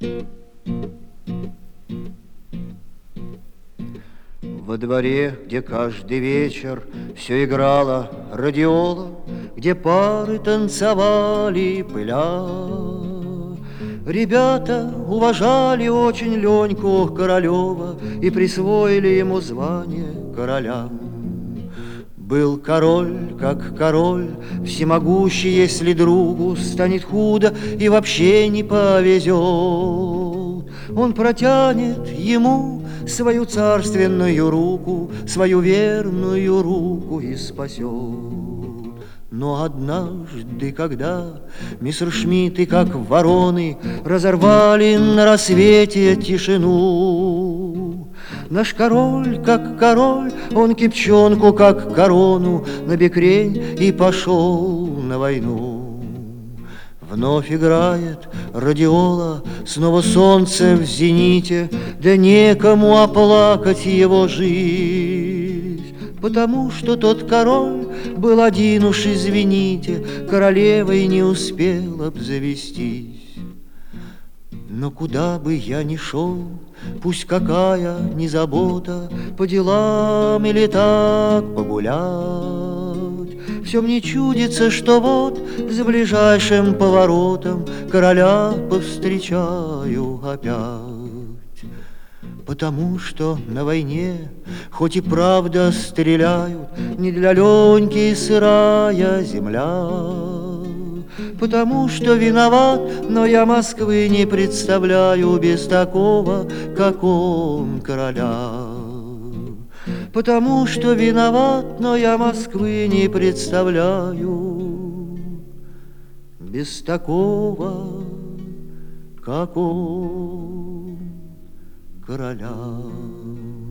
Во дворе, где каждый вечер все играла радиола, где пары танцевали, пыля, ребята уважали очень Леньку Королева и присвоили ему звание короля. Был король, как король, всемогущий, если другу станет худо и вообще не повезет. Он протянет ему свою царственную руку, свою верную руку и спасет. Но однажды, когда мессершмитты, как вороны, разорвали на рассвете тишину, наш король, как король, он кипчонку, как корону, на бекрень и пошел на войну. Вновь играет радиола, снова солнце в зените, да некому оплакать его жизнь, потому что тот король был один уж, извините, королевой не успел обзавестись. Но куда бы я ни шел, пусть какая ни забота, по делам или так погулять, все мне чудится, что вот за ближайшим поворотом короля повстречаю опять. Потому что на войне, хоть и правда стреляют, не для Леньки сырая земля. Потому что виноват, но я Москвы не представляю без такого, как он, короля. Потому что виноват, но я Москвы не представляю без такого, как он, короля.